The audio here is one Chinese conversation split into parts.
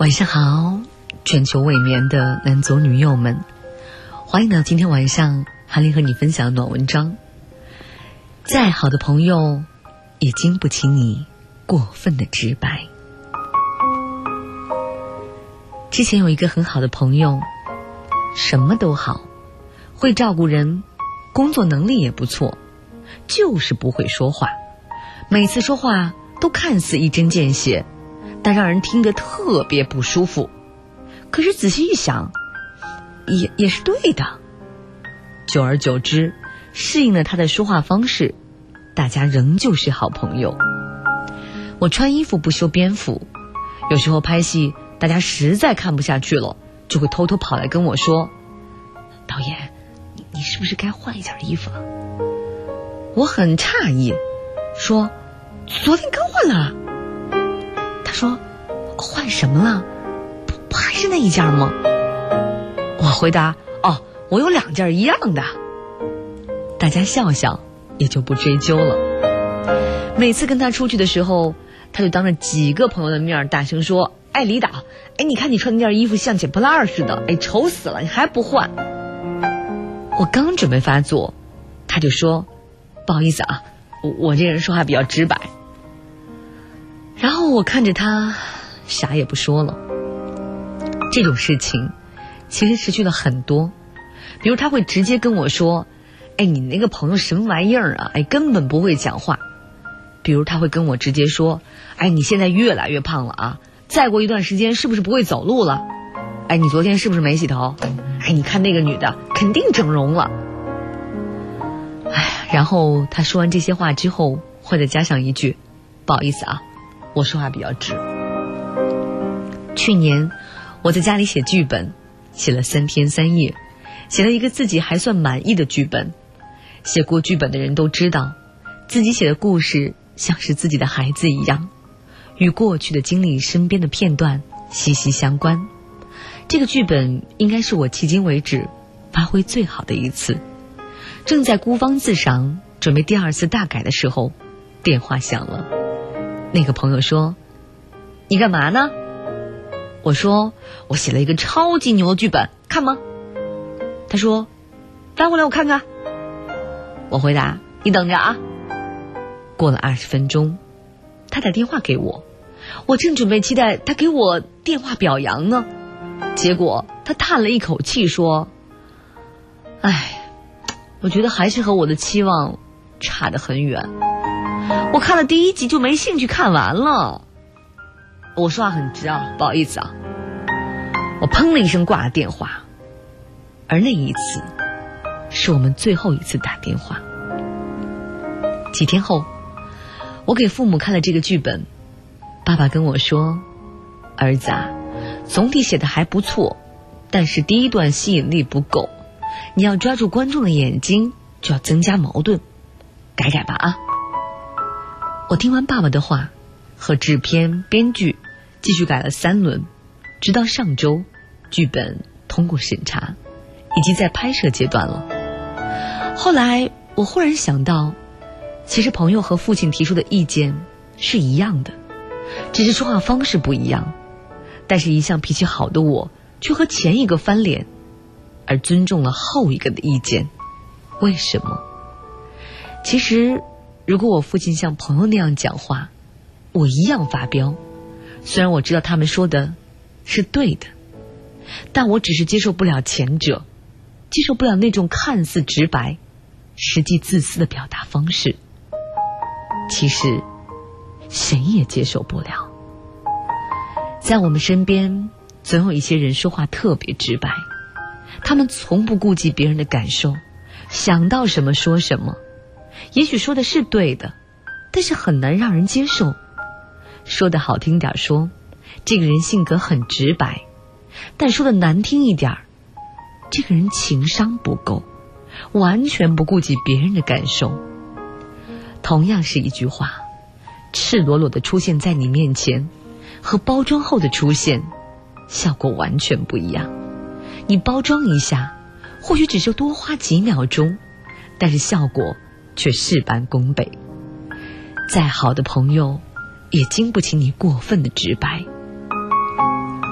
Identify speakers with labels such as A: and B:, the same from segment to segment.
A: 晚上好，全球未眠的男左女右们，欢迎呢今天晚上韩林和你分享暖文章。再好的朋友也经不起你过分的直白。之前有一个很好的朋友，什么都好，会照顾人，工作能力也不错，就是不会说话，每次说话都看似一针见血，但让人听得特别不舒服。可是仔细一想，也是对的。久而久之，适应了他的说话方式，大家仍旧是好朋友。我穿衣服不修边幅，有时候拍戏大家实在看不下去了，就会偷偷跑来跟我说，导演，你是不是该换一件衣服了？我很诧异，说昨天刚换了。他说换什么了？不还是那一件吗？我回答，我有2件一样的。大家笑笑，也就不追究了。每次跟他出去的时候，他就当着几个朋友的面大声说，李导，你看你穿那件衣服像捡破烂似的，丑死了，你还不换？我刚准备发作，他就说，不好意思啊，我这人说话比较直白。然后我看着他，啥也不说了。这种事情其实持续了很多，比如他会直接跟我说，你那个朋友什么玩意儿啊，根本不会讲话。比如他会跟我直接说，你现在越来越胖了啊，再过一段时间是不是不会走路了？你昨天是不是没洗头？你看那个女的肯定整容了。然后他说完这些话之后，会再加上一句，不好意思啊，我说话比较直。去年我在家里写剧本，写了3天3夜，写了一个自己还算满意的剧本。写过剧本的人都知道，自己写的故事像是自己的孩子一样，与过去的经历身边的片段息息相关。这个剧本应该是我迄今为止发挥最好的一次。正在孤芳自赏准备第2次大改的时候，电话响了。那个朋友说，你干嘛呢？我说，我写了一个超级牛的剧本，看吗？他说，翻过来我看看。我回答，你等着啊。过了20分钟，他打电话给我，我正准备期待他给我电话表扬呢，结果他叹了一口气说，我觉得还是和我的期望差得很远，我看了第1集就没兴趣看完了。我说话很直啊，不好意思啊。我砰了一声挂了电话。而那一次是我们最后一次打电话。几天后，我给父母看了这个剧本，爸爸跟我说，儿子啊，总体写得还不错，但是第1段吸引力不够，你要抓住观众的眼睛，就要增加矛盾，改改吧啊。我听完爸爸的话，和制片编剧继续改了3轮，直到上周剧本通过审查，已经在拍摄阶段了。后来我忽然想到，其实朋友和父亲提出的意见是一样的，只是说话方式不一样。但是一向脾气好的我，却和前一个翻脸，而尊重了后一个的意见。为什么？其实如果我父亲像朋友那样讲话，我一样发飙。虽然我知道他们说的是对的，但我只是接受不了前者，接受不了那种看似直白实际自私的表达方式。其实谁也接受不了。在我们身边总有一些人说话特别直白，他们从不顾及别人的感受，想到什么说什么。也许说的是对的，但是很难让人接受。说的好听点说，这个人性格很直白，但说的难听一点，这个人情商不够，完全不顾及别人的感受。同样是一句话，赤裸裸的出现在你面前，和包装后的出现效果完全不一样。你包装一下，或许只是多花几秒钟，但是效果却事半功倍。再好的朋友也经不起你过分的直白。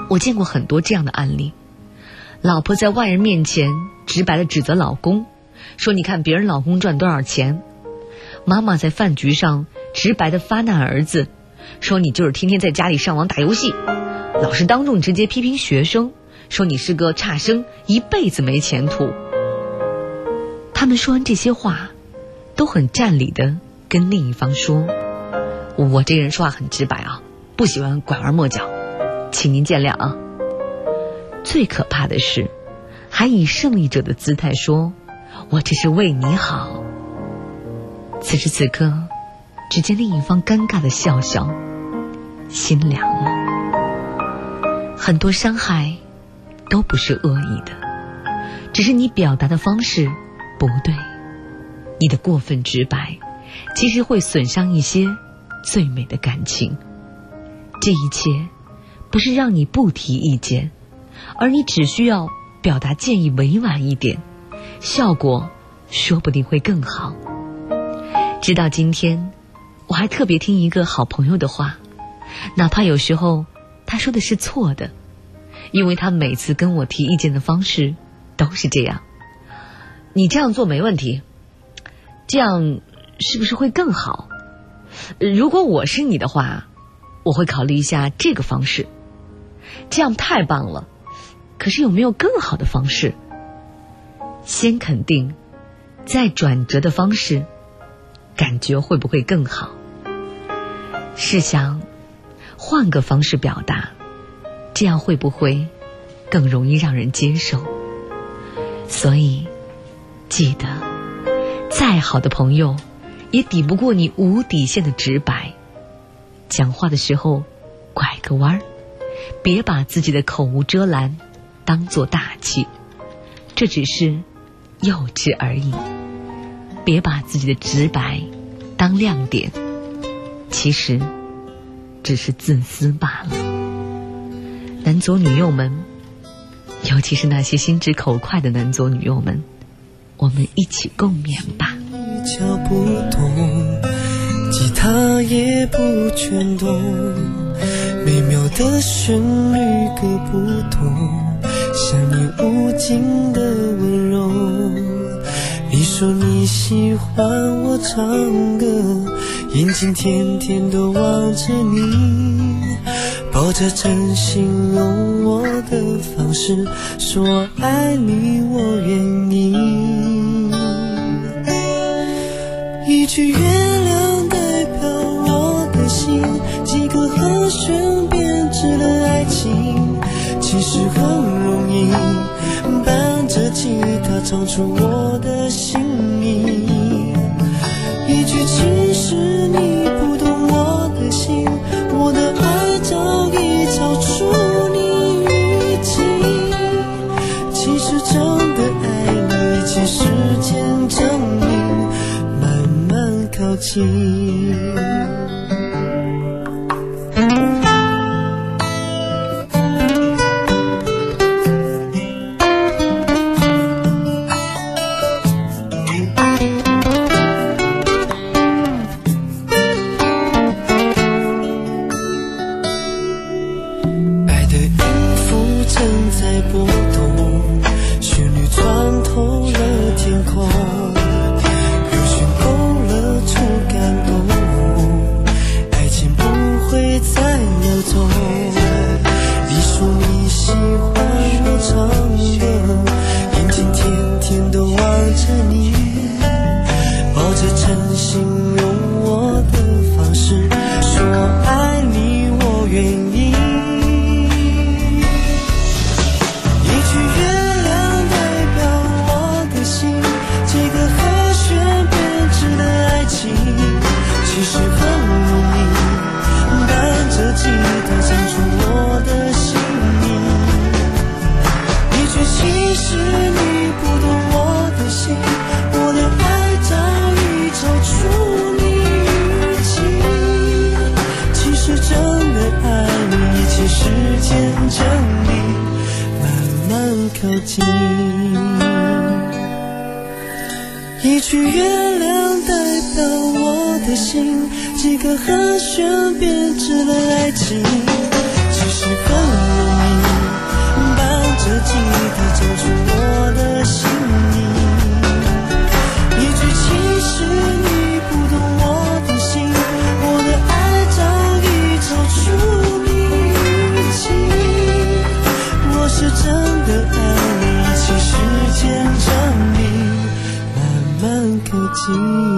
A: 我见过很多这样的案例，老婆在外人面前直白地指责老公，说你看别人老公赚多少钱；妈妈在饭局上直白地发难儿子，说你就是天天在家里上网打游戏；老师当众直接批评学生，说你是个差生，一辈子没前途。他们说完这些话，都很占理地跟另一方说，我这人说话很直白啊，不喜欢拐弯抹角，请您见谅啊。最可怕的是，还以胜利者的姿态说，我这是为你好。此时此刻，只见另一方尴尬的笑笑，心凉了。很多伤害都不是恶意的，只是你表达的方式不对，你的过分直白其实会损伤一些最美的感情。这一切不是让你不提意见，而你只需要表达建议委婉一点，效果说不定会更好。直到今天，我还特别听一个好朋友的话，哪怕有时候他说的是错的，因为他每次跟我提意见的方式都是这样，你这样做没问题，这样是不是会更好？如果我是你的话，我会考虑一下这个方式，这样太棒了，可是有没有更好的方式？先肯定，再转折的方式，感觉会不会更好？试想换个方式表达，这样会不会更容易让人接受？所以记得，再好的朋友也抵不过你无底线的直白。讲话的时候拐个弯，别把自己的口无遮拦当作大气，这只是幼稚而已。别把自己的直白当亮点，其实只是自私罢了。男左女右们，尤其是那些心直口快的男左女右们，我们一起共勉吧。
B: 敲不动，吉他也不全动，美妙的旋律各不同，像你无尽的温柔。你说你喜欢我唱歌，眼睛天天都望着你，抱着真心用我的方式说爱你我愿意。一句月亮代表我的心，几个和弦编织了爱情，其实很容易，伴着吉他唱出我的心意。一句其实你不懂我的心，我的爱早已超出你预期，其实真的爱你，其实时间证明慢慢靠近。一句月亮代表我的心，几个和弦编织了爱情，其实很容易伴着记忆走出我的心里。一句其实你不懂我的心，我的爱早已超出你预期。我是真的爱你，其实间证明慢慢靠近。